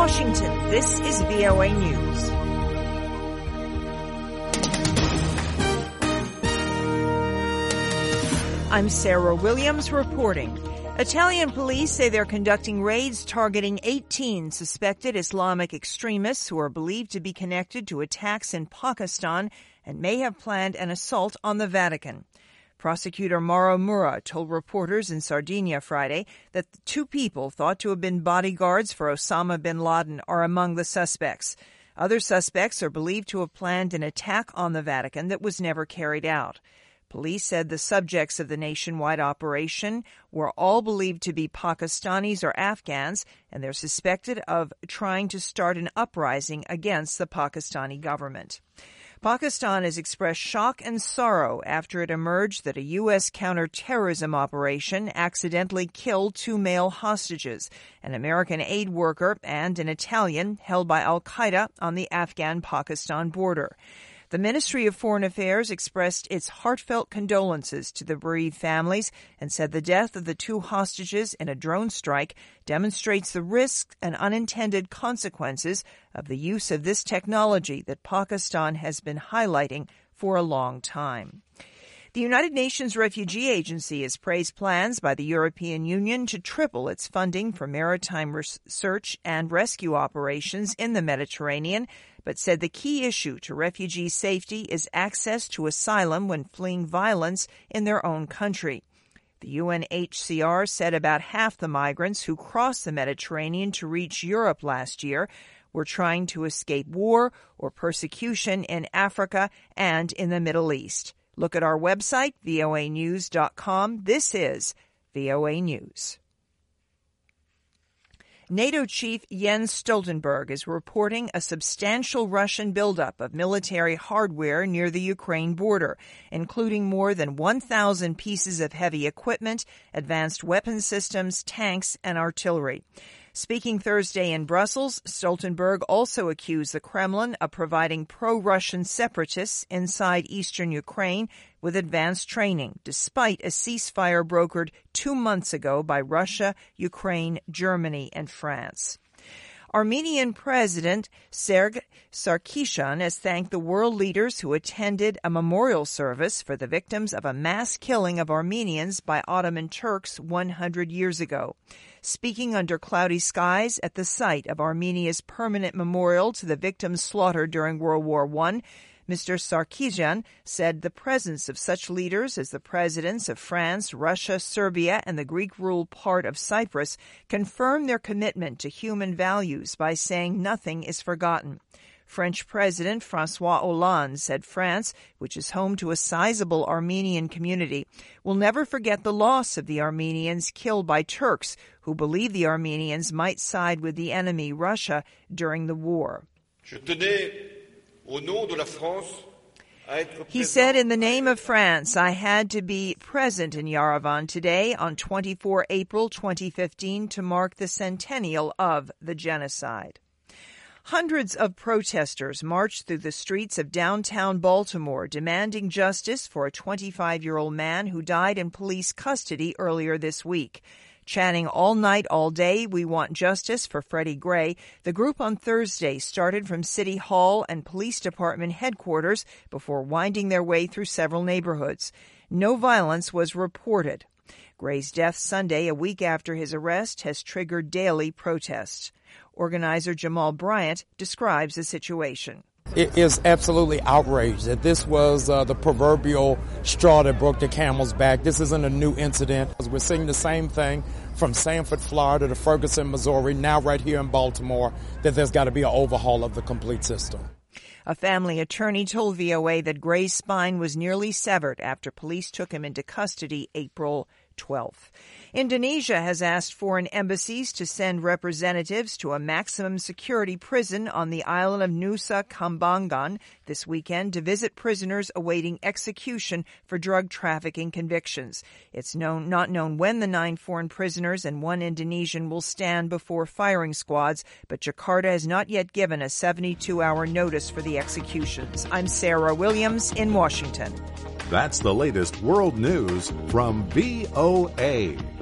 Washington, this is VOA News. I'm Sarah Williams reporting. Italian police say they're conducting raids targeting 18 suspected Islamic extremists who are believed to be connected to attacks in Pakistan and may have planned an assault on the Vatican. Prosecutor Mauro Mura told reporters in Sardinia Friday that the two people thought to have been bodyguards for Osama bin Laden are among the suspects. Other suspects are believed to have planned an attack on the Vatican that was never carried out. Police said the subjects of the nationwide operation were all believed to be Pakistanis or Afghans, and they're suspected of trying to start an uprising against the Pakistani government. Pakistan has expressed shock and sorrow after it emerged that a U.S. counterterrorism operation accidentally killed two male hostages, an American aid worker and an Italian held by al-Qaeda on the Afghan-Pakistan border. The Ministry of Foreign Affairs expressed its heartfelt condolences to the bereaved families and said the death of the two hostages in a drone strike demonstrates the risks and unintended consequences of the use of this technology that Pakistan has been highlighting for a long time. The United Nations Refugee Agency has praised plans by the European Union to triple its funding for maritime search and rescue operations in the Mediterranean, but said the key issue to refugee safety is access to asylum when fleeing violence in their own country. The UNHCR said about half the migrants who crossed the Mediterranean to reach Europe last year were trying to escape war or persecution in Africa and in the Middle East. Look at our website, voanews.com. This is VOA News. NATO chief Jens Stoltenberg is reporting a substantial Russian buildup of military hardware near the Ukraine border, including more than 1,000 pieces of heavy equipment, advanced weapon systems, tanks, and artillery. Speaking Thursday in Brussels, Stoltenberg also accused the Kremlin of providing pro-Russian separatists inside eastern Ukraine with advanced training, despite a ceasefire brokered 2 months ago by Russia, Ukraine, Germany, and France. Armenian President Serge Sarkisyan has thanked the world leaders who attended a memorial service for the victims of a mass killing of Armenians by Ottoman Turks 100 years ago. Speaking under cloudy skies at the site of Armenia's permanent memorial to the victims slaughtered during World War I, Mr. Sarkisyan said the presence of such leaders as the presidents of France, Russia, Serbia, and the Greek-ruled part of Cyprus confirm their commitment to human values by saying nothing is forgotten. French President François Hollande said France, which is home to a sizable Armenian community, will never forget the loss of the Armenians killed by Turks who believe the Armenians might side with the enemy, Russia, during the war. He said, in the name of France, I had to be present in Yerevan today on 24 April 2015 to mark the centennial of the genocide. Hundreds of protesters marched through the streets of downtown Baltimore demanding justice for a 25-year-old man who died in police custody earlier this week. Chanting all night, all day, we want justice for Freddie Gray, the group on Thursday started from City Hall and Police Department headquarters before winding their way through several neighborhoods. No violence was reported. Gray's death Sunday, a week after his arrest, has triggered daily protests. Organizer Jamal Bryant describes the situation. It is absolutely outraged that this was the proverbial straw that broke the camel's back. This isn't a new incident. We're seeing the same thing from Sanford, Florida to Ferguson, Missouri, now right here in Baltimore, that there's got to be an overhaul of the complete system. A family attorney told VOA that Gray's spine was nearly severed after police took him into custody April 12th. Indonesia has asked foreign embassies to send representatives to a maximum security prison on the island of Nusa Kambangan this weekend to visit prisoners awaiting execution for drug trafficking convictions. It's not known when the 9 foreign prisoners and 1 Indonesian will stand before firing squads, but Jakarta has not yet given a 72-hour notice for the executions. I'm Sarah Williams in Washington. That's the latest world news from VOA.